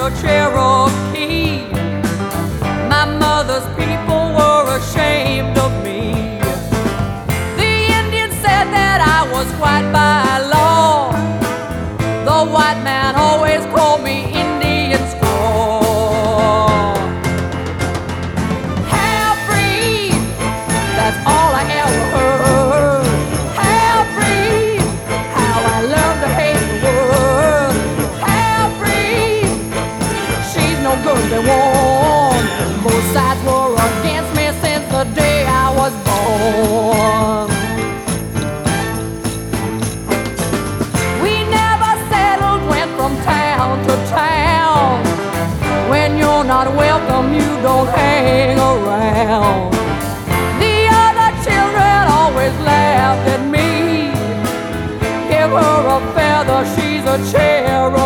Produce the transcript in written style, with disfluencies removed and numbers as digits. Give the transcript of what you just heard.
a Cherokee. My mother's people were ashamed of me. The Indians said that I was white by law. The white man always called me Indian squaw. Half-breed, that's all I ever heard. Half-breed, how I love to hate the world. Half-breed, she's no good than one. Both sides were against me since the day I was born. We never settled, went from town to town. When you're not welcome, you don't hang around. The other children always laughed at me. Give her a feather, she's a Cherokee.